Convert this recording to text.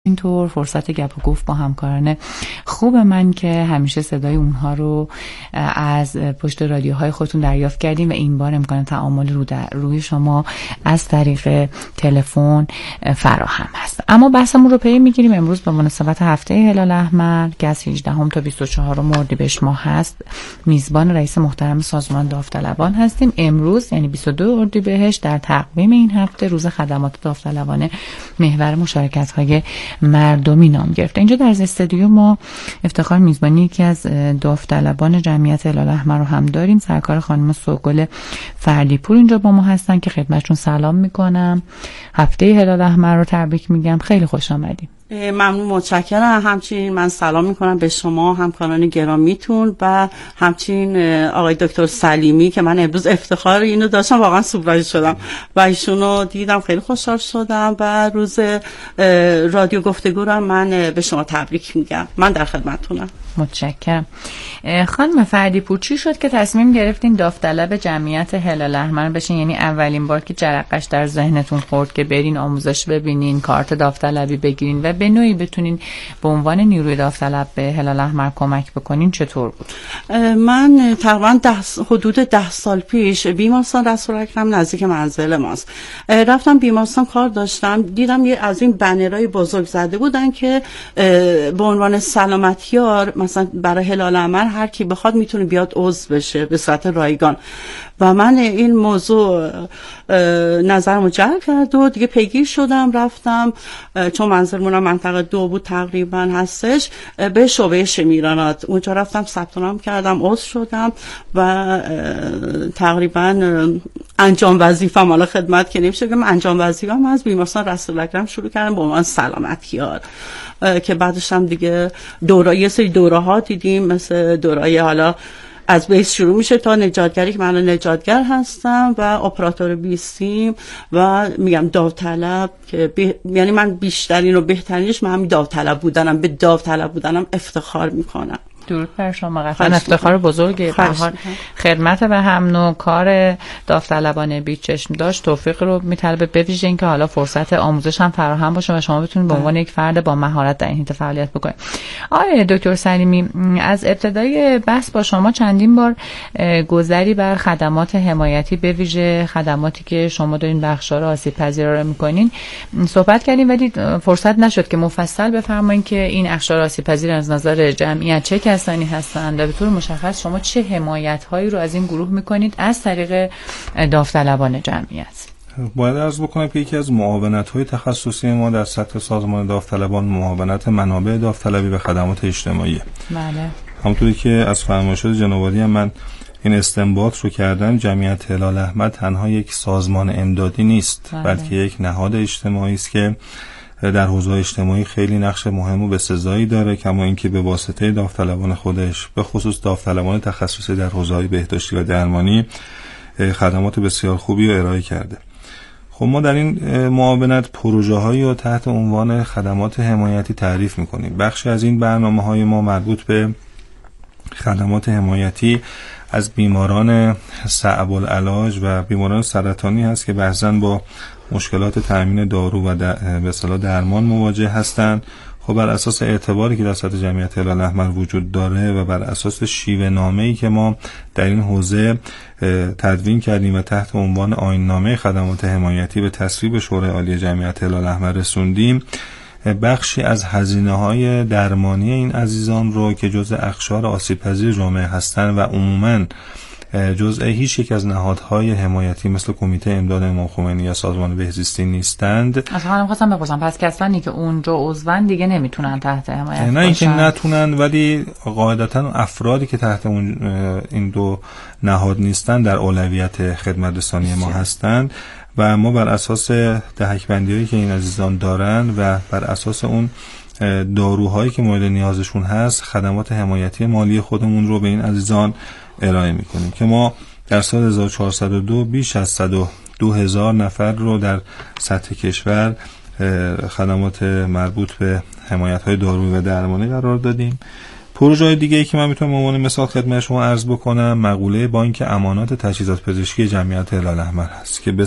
اینطور فرصت گپ و گفت با همکاران خوب من که همیشه صدای اونها رو از پشت رادیوهای خودتون دریافت کردیم و این بار امکان تعامل روی شما از طریق تلفن فراهم هست. اما بحثمون رو پی میگیریم امروز به مناسبت هفته هلال احمر که از 18 تا 24 اردیبهشت ماه هست. میزبان رئیس محترم سازمان داوطلبان هستیم. امروز یعنی 22 اردیبهشت در تقویم این هفته روز خدمات داوطلبانه محور مشارکت‌های مردمی نام گرفته. اینجا در استودیو ما افتخار میزبانی یکی از داوطلبان جمعیت هلال احمر رو هم داریم. سرکار خانم سوگل فردیپور اینجا با ما هستن که خدمتشون سلام میکنم. هفته هلال احمر رو تبریک میگم. خیلی خوش آمدید. ممنون، متشکرم. همچنین من سلام میکنم به شما همکاران گرامیتون و همچنین آقای دکتر سلیمی که من امروز افتخار اینو داشتم، واقعا سورپرایز شدم و ایشونو دیدم، خیلی خوشحال شدم و روز رادیو گفتگو رو من به شما تبریک میگم. من در خدمتتونم. متشکرم. خانم فردیپور، چی شد که تصمیم گرفتین داوطلب جمعیت هلال احمر بشین؟ یعنی اولین بار که جرقش در ذهنتون خورد که برین آموزش ببینین، کارت داوطلبی بگیرین و به نوعی بتونین به عنوان نیروی داوطلب به هلال احمر کمک بکنین، چطور بود؟ من تقریبا حدود 10 سال پیش بیمارستان رسول اکرم نزدیک منزل ماست. رفتم بیمارستان، کار داشتم، دیدم یه از این بنرهای بزرگ زده بودن که به عنوان سلامتیار مثلا برای هلال احمر هر کی بخواد میتونه بیاد عضو بشه به صورت رایگان و من این موضوع نظرمو جلب کرد و دیگه پیگیر شدم. رفتم چون منزلمون منطقه 2 بود تقریبا هستش به شعبه شمیرانات، اونجا رفتم ثبت نام کردم، عضو شدم و تقریبا انجام وظیفه‌م، حالا خدمت که نمیشه که من انجام وظیفه‌م از بیمارستان رسول اکرم شروع کردم به عنوان سلامتیار که بعدش هم دیگه یه سری دوره‌ها دیدیم، مثل دوره‌های حالا از بیس شروع میشه تا نجاتگری که من نجاتگر هستم و اپراتور بیستیم و میگم داوطلب که یعنی من بیشترین و بهترینش من همین داوطلب بودنم، به داوطلب بودنم افتخار میکنم. درود بر شما. قطعا افتخار بزرگی. به هر خدمت به هم نوع کار داوطلبانه بیچشم داشت توفیق رو میطلبه، به ویژه اینکه حالا فرصت آموزش هم فراهم باشه و شما بتونید به عنوان یک فرد با مهارت در این حیطه فعالیت بکنید. آقای دکتر سلیمی، از ابتدای بحث با شما چندین بار گذری بر خدمات حمایتی، به ویژه خدماتی که شما دارین بخش‌ها آسیب پذیرا رو میکنین صحبت کردیم، ولی فرصت نشد که مفصل بفرمایید که این اقشار آسیب پذیر از نظر جمعیت چه کسانی هستند و به طور مشخص شما چه حمایت‌هایی رو از این گروه می‌کنید از طریق داوطلبان جمعیت؟ باید عرض بکنم که یکی از معاونت‌های تخصصی ما در سطح سازمان داوطلبان معاونت منابع داوطلبی و خدمات اجتماعی. بله. همونطوری که از فرمایشات جناب عالی هم من این استنباط رو کردم، جمعیت هلال احمر تنها یک سازمان امدادی نیست، بلکه یک نهاد اجتماعی است که در حوزه اجتماعی خیلی نقش مهم و بسزایی داره، کما اینکه به واسطه داوطلبان خودش، به خصوص داوطلبان تخصصی در حوزه‌های بهداشتی و درمانی، خدمات بسیار خوبی رو ارائه کرده. خب ما در این معاونت پروژه‌هایی رو تحت عنوان خدمات حمایتی تعریف می‌کنیم. بخشی از این برنامه‌های ما مربوط به خدمات حمایتی از بیماران صعب العلاج و بیماران سرطانی هست که بعضاً با مشکلات تامین دارو و به اصطلاح درمان مواجه هستند. خب بر اساس اعتباری که در سطح جمعیت هلال احمر وجود داره و بر اساس شیوه نامه‌ای که ما در این حوزه تدوین کردیم و تحت عنوان آیین‌نامه خدمات حمایتی به تصویب شورای عالی جمعیت هلال احمر رسوندیم، بخشی از هزینه‌های درمانی این عزیزان رو که جزء اقشار آسیب‌پذیر جامعه هستند و عموماً جزء هیچ یک از نهادهای حمایتی مثل کمیته امداد امام خمینی یا سازمان بهزیستی نیستند. اصلا من خواستم بپرسم پس کسانی که اونجا عضون دیگه نمیتونن تحت حمایت باشن؟ نه اینکه نتونن، ولی قاعدتا افرادی که تحت این دو نهاد نیستن در اولویت خدمت رسانی ما هستند و ما بر اساس دهک‌بندی‌هایی که این عزیزان دارن و بر اساس اون داروهایی که مورد نیازشون هست خدمات حمایتی مالی خودمون رو به این عزیزان ارائه میکنیم که ما در سال 1402 بیش از 102,000 نفر رو در سطح کشور خدمات مربوط به حمایت‌های دارویی و درمانی قرار دادیم. پروژه دیگه ای که من میتونم به عنوان مثال خدمت شما عرض بکنم مقوله بانک امانات تجهیزات پزشکی جمعیت هلال احمر هست که